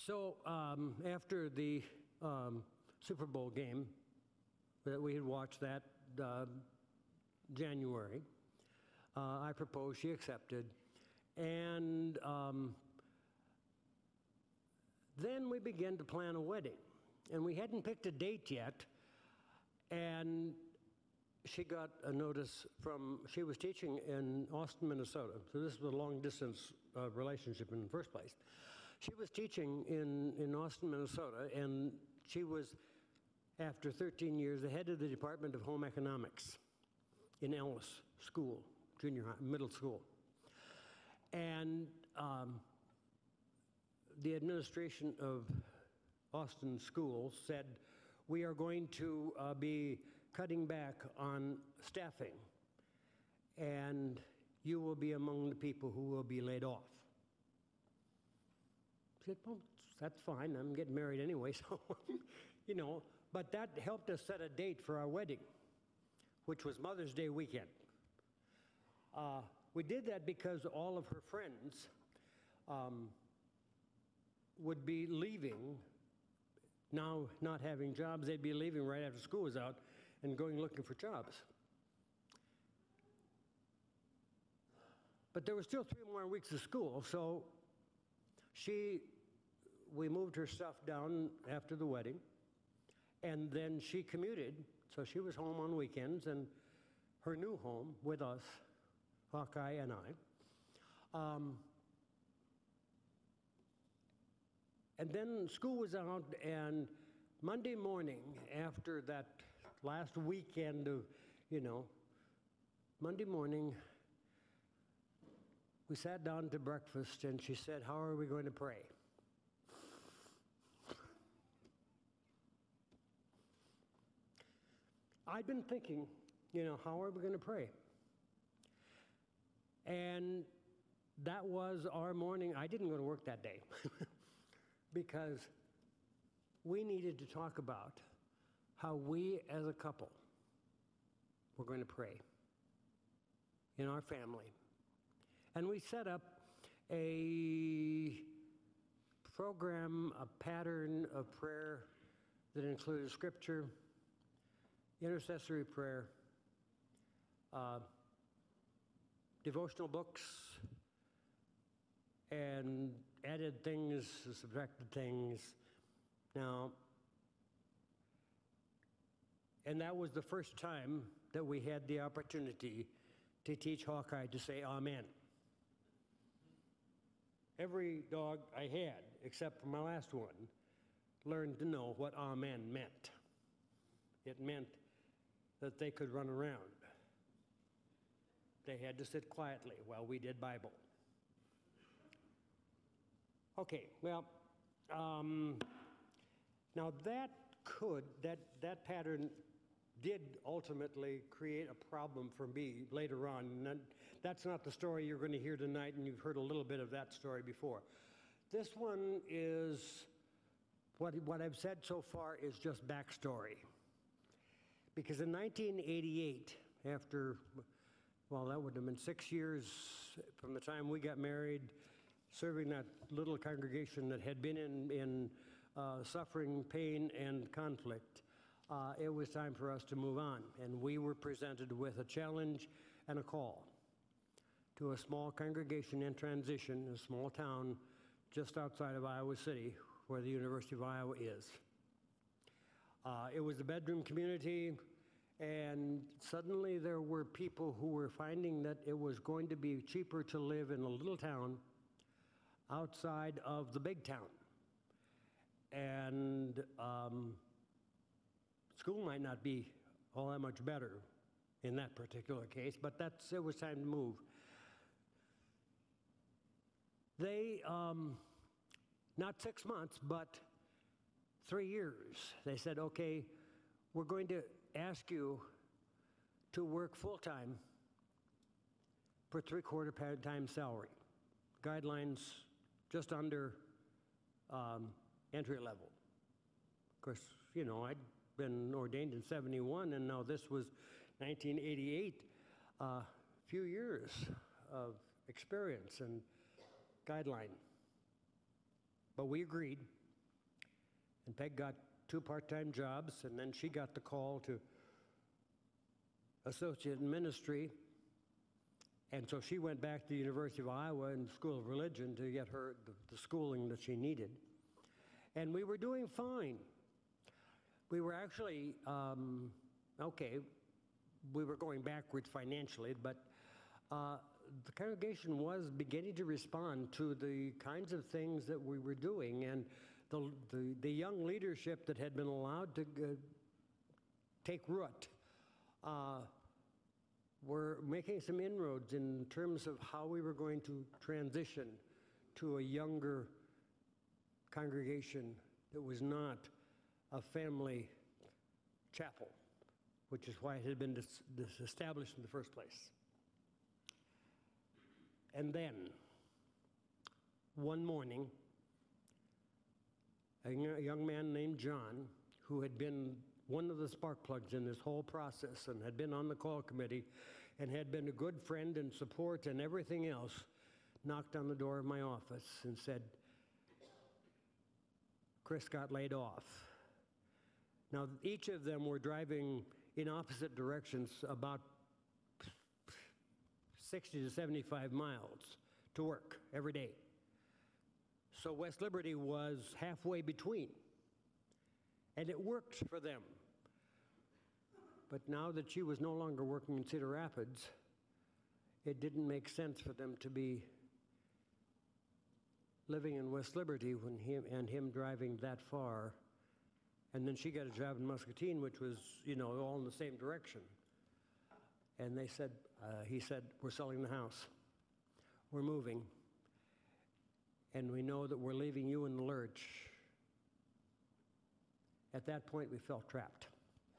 So after the Super Bowl game that we had watched that January, I proposed, she accepted, and then we began to plan a wedding. And we hadn't picked a date yet, and she got a notice she was teaching in Austin, Minnesota, so this was a long-distance relationship in the first place. She was teaching in Austin, Minnesota, and she was, after 13 years, the head of the Department of Home Economics in Ellis School, junior high, middle school. And the administration of Austin Schools said, we are going to be cutting back on staffing, and you will be among the people who will be laid off. I said, well, that's fine. I'm getting married anyway, so, but that helped us set a date for our wedding, which was Mother's Day weekend. We did that because all of her friends would be leaving, now not having jobs. They'd be leaving right after school was out and going looking for jobs. But there were still 3 more weeks of school, so we moved her stuff down after the wedding, and then she commuted, so she was home on weekends, and her new home with us, Hawkeye and I. And then school was out, and Monday morning, after that last weekend of, Monday morning, we sat down to breakfast, and she said, how are we going to pray? I'd been thinking, how are we going to pray? And that was our morning. I didn't go to work that day because we needed to talk about how we as a couple were going to pray in our family. And we set up a program, a pattern of prayer that included scripture, intercessory prayer, devotional books, and added things, subtracted things. Now, and that was the first time that we had the opportunity to teach Hawkeye to say amen. Every dog I had, except for my last one, learned to know what amen meant. It meant that they could run around. They had to sit quietly while we did Bible. Okay, well, now that pattern did ultimately create a problem for me later on. And that's not the story you're going to hear tonight, and you've heard a little bit of that story before. This one is, what I've said so far is just backstory. Because in 1988, after, that would have been 6 years from the time we got married, serving that little congregation that had been in suffering, pain, and conflict, it was time for us to move on. And we were presented with a challenge and a call to a small congregation in transition, a small town just outside of Iowa City, where the University of Iowa is. It was a bedroom community, and suddenly there were people who were finding that it was going to be cheaper to live in a little town outside of the big town. And school might not be all that much better in that particular case, but it was time to move. They, not 6 months, but 3 years, they said, okay, we're going to ask you to work full-time for 3/4 part-time salary. Guidelines just under entry level. Of course, I'd been ordained in 71, and now this was 1988. Few years of experience and guideline. But we agreed And Peg got 2 part-time jobs, and then she got the call to associate in ministry. And so she went back to the University of Iowa and School of Religion to get her the schooling that she needed. And we were doing fine. We were actually, okay, we were going backwards financially, but the congregation was beginning to respond to the kinds of things that we were doing. And the young leadership that had been allowed to take root were making some inroads in terms of how we were going to transition to a younger congregation that was not a family chapel, which is why it had been established in the first place. And then, one morning, a young man named John, who had been one of the spark plugs in this whole process and had been on the call committee and had been a good friend and support and everything else, knocked on the door of my office and said, Chris got laid off. Now, each of them were driving in opposite directions about 60 to 75 miles to work every day. So West Liberty was halfway between, and it worked for them. But now that she was no longer working in Cedar Rapids, it didn't make sense for them to be living in West Liberty when him driving that far. And then she got a job in Muscatine, which was, all in the same direction. And he said, we're selling the house. We're moving. And we know that we're leaving you in the lurch. At that point, we felt trapped.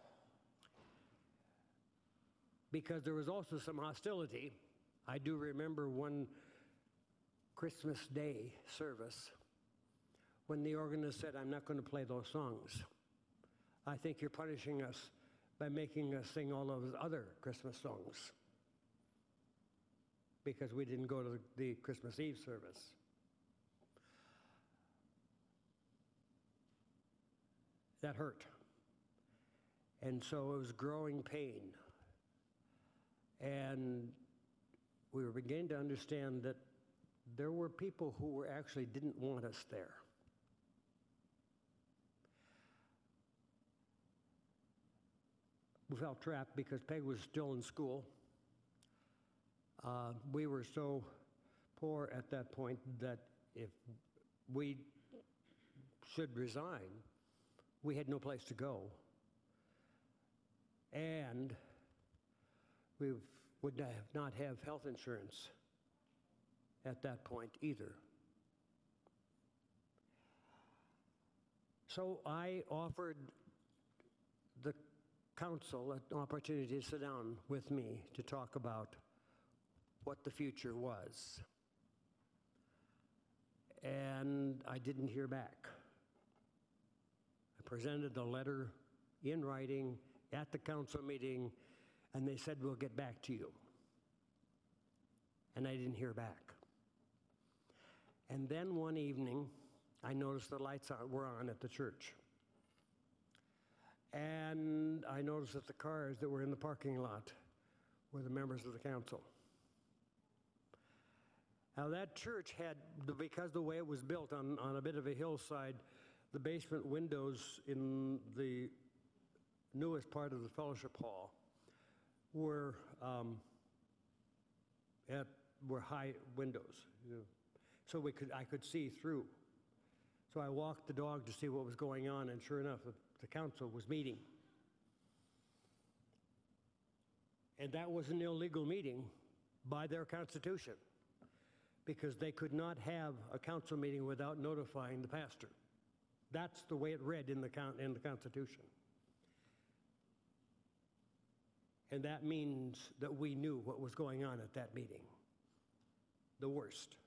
Because there was also some hostility. I do remember one Christmas Day service when the organist said, I'm not going to play those songs. I think you're punishing us by making us sing all those other Christmas songs because we didn't go to the Christmas Eve service. That hurt. And so it was growing pain. And we were beginning to understand that there were people who actually didn't want us there. We felt trapped because Peg was still in school. We were so poor at that point that if we should resign, we had no place to go. And we would not have health insurance at that point either. So I offered the council an opportunity to sit down with me to talk about what the future was. And I didn't hear back. I presented the letter in writing at the council meeting, and they said, we'll get back to you. And I didn't hear back. And then one evening, I noticed the lights were on at the church. And I noticed that the cars that were in the parking lot were the members of the council. Now that church had, because the way it was built on a bit of a hillside, the basement windows in the newest part of the fellowship hall were high windows, so I could see through. So I walked the dog to see what was going on, and sure enough, the council was meeting. And that was an illegal meeting by their constitution, because they could not have a council meeting without notifying the pastor. That's the way it read in the Constitution. And that means that we knew what was going on at that meeting. The worst.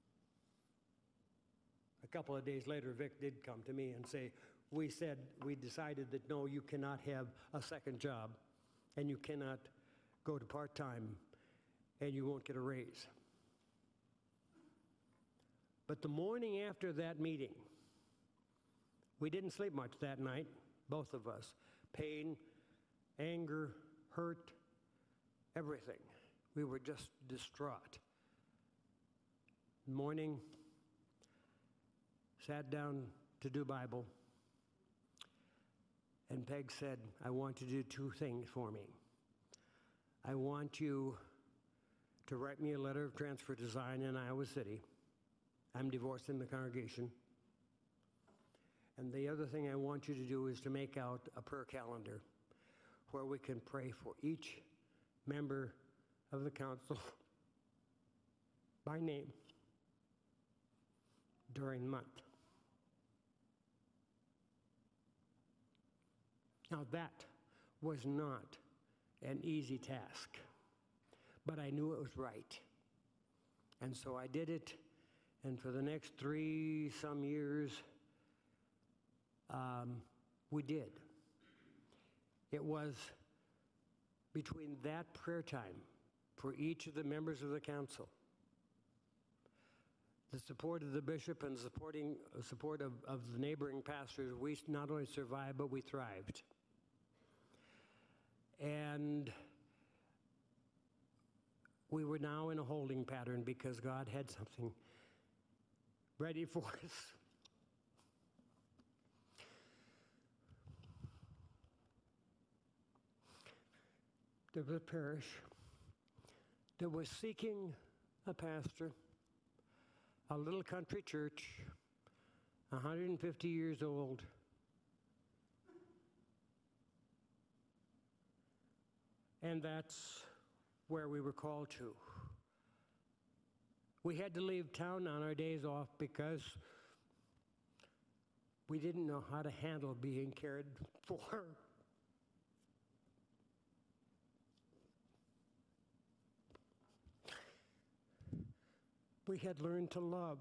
A couple of days later, Vic did come to me and say, we decided that no, you cannot have a second job, and you cannot go to part-time, and you won't get a raise. But the morning after that meeting, We didn't sleep much that night, both of us. Pain, anger, hurt, everything. We were just distraught. Morning, sat down to do Bible, and Peg said, I want you to do two things for me. I want you to write me a letter of transfer to Zion in Iowa City. I'm divorcing the congregation. And the other thing I want you to do is to make out a prayer calendar where we can pray for each member of the council by name during the month. Now that was not an easy task, but I knew it was right. And so I did it, and for the next 3-some years, we did. It was between that prayer time for each of the members of the council, the support of the bishop and support of the neighboring pastors, we not only survived, but we thrived. And we were now in a holding pattern because God had something ready for us. There was a parish that was seeking a pastor, a little country church, 150 years old. And that's where we were called to. We had to leave town on our days off because we didn't know how to handle being cared for. We had learned to love.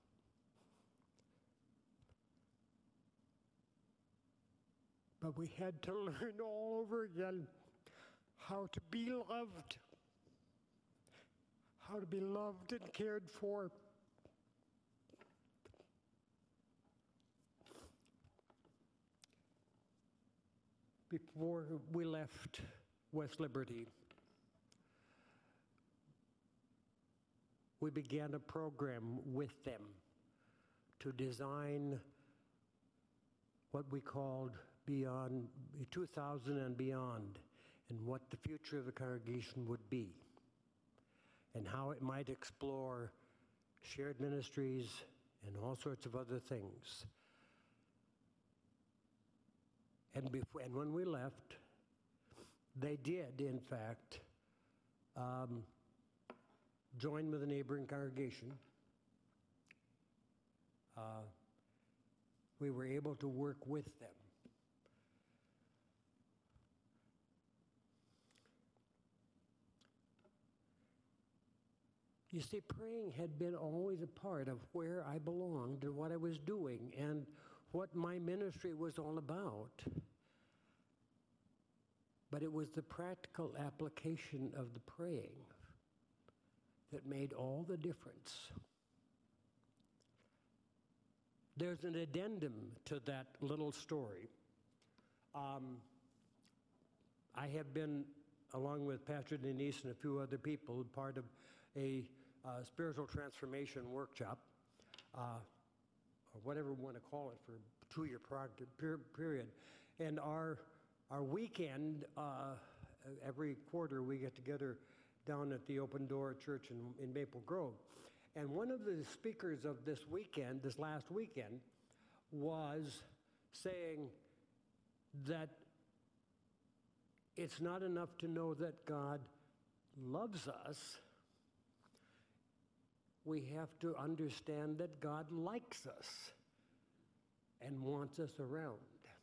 But we had to learn all over again how to be loved. How to be loved and cared for. Before we left West Liberty, we began a program with them to design what we called Beyond 2000 and Beyond, and what the future of the congregation would be, and how it might explore shared ministries and all sorts of other things. And when we left, they did, in fact, join with a neighboring congregation. We were able to work with them. You see, praying had been always a part of where I belonged and what I was doing and what my ministry was all about. But it was the practical application of the praying that made all the difference. There's an addendum to that little story. I have been, along with Pastor Denise and a few other people, part of a spiritual transformation workshop, or whatever we want to call it, for a 2-year period. And our weekend, every quarter we get together down at the Open Door Church in Maple Grove. And one of the speakers of this weekend, this last weekend, was saying that it's not enough to know that God loves us. We have to understand that God likes us and wants us around.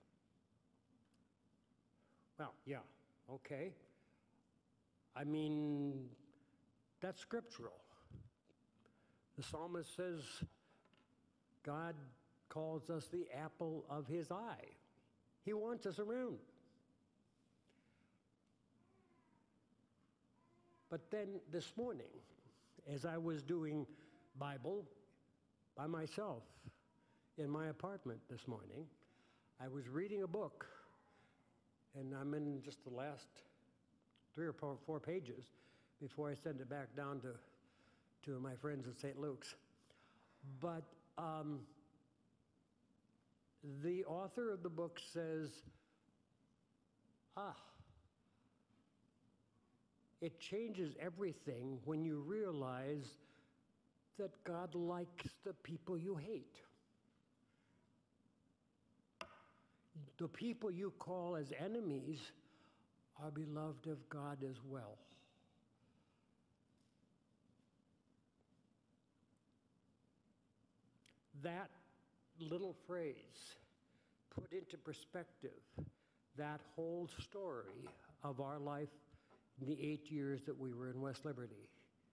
Well, yeah, okay. I mean, that's scriptural. The psalmist says God calls us the apple of his eye. He wants us around. But then this morning, as I was doing Bible by myself in my apartment this morning. I was reading a book, and I'm in just the last 3 or 4 pages before I send it back down to my friends at St. Luke's. But the author of the book says, it changes everything when you realize that God likes the people you hate. The people you call as enemies are beloved of God as well. That little phrase put into perspective that whole story of our life in the 8 years that we were in West Liberty.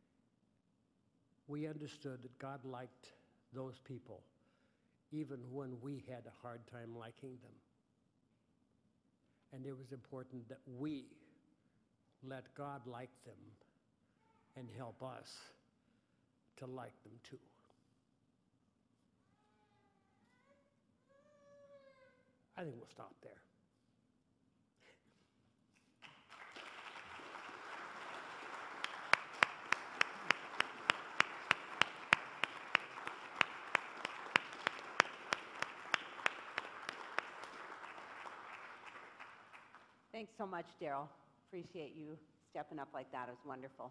We understood that God liked those people, even when we had a hard time liking them. And it was important that we let God like them and help us to like them too. I think we'll stop there. Thanks so much, Daryl. Appreciate you stepping up like that. It was wonderful.